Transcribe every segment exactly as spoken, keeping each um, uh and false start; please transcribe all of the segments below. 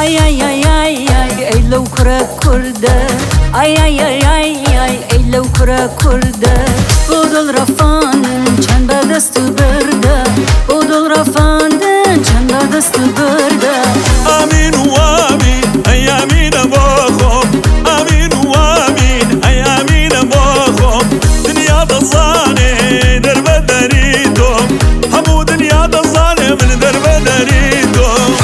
Ay ay ay ay ay ey لو كرة كردة Ay ay ay ay ay ey لو كرة كردة بودل رفاندن چند بدست برده بودل رفاندن چند بدست برده آمین و آمین ای آمین باخم آمین و آمین ای آمین باخم دنیا دزانه در بدریدم همو دنیا دزانه من در بدریدم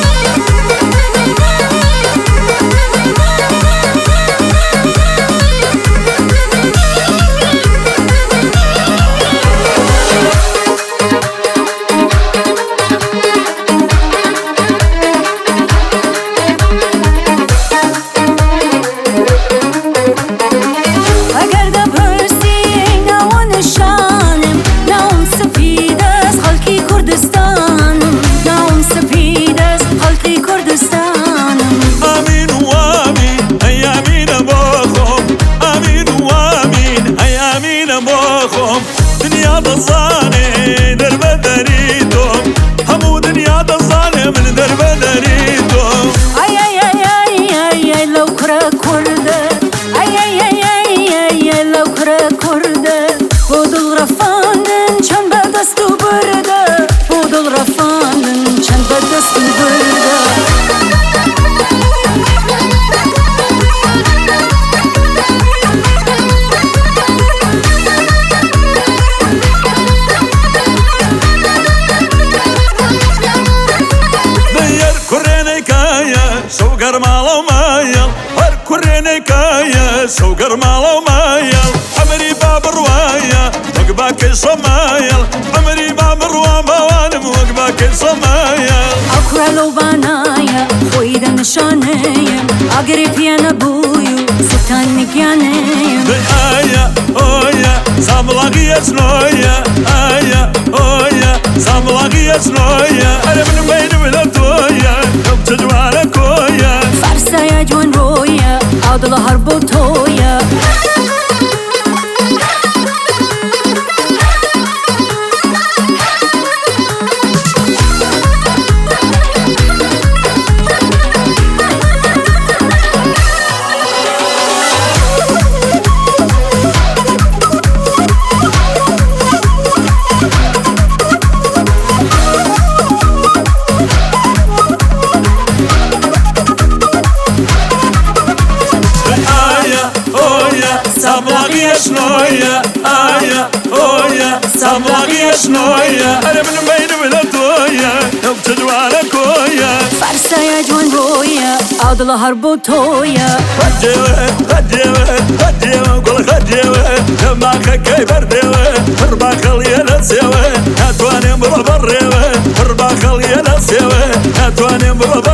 دنیا دزانه در بدریدم همو دنیا دزانه من در بدریدم Ay ay ay ay ay ay لو كرة كردة Ay ay ay ay ay ay لو كرة كردة بودل رفاندن چند بدست برده بودل رفاندن چند بدست برده سوقر مالو مايل هر كوريني كايا سوقر مالو مايل عمري باب رواية وقباك صمايل عمري باب روان بوانم وقباك صمايل أكره لو بانايا خويدا نشانيم أقرب يا نبويو ستانك يا نيم آيا أويا زاملاقي اسنويا آيا أويا زاملاقي اسنويا أنا من بين ولدويا يوم تجوانا كويا فرسا يا جوان رويا عضل هربو تويا ساملاقي شنويا آيا أويا ساملاقي شنويا أنا من بين ولدويا يوم تجوانا كويا فرسا يا جوان رويا عضل هربو تويا خجيوه خجيوه خجيوه قول خجيوه لما خكي برديوه فربا خليه نسيوه هاتواني مربريوه فربا خليه نسيوه هاتواني مربريوه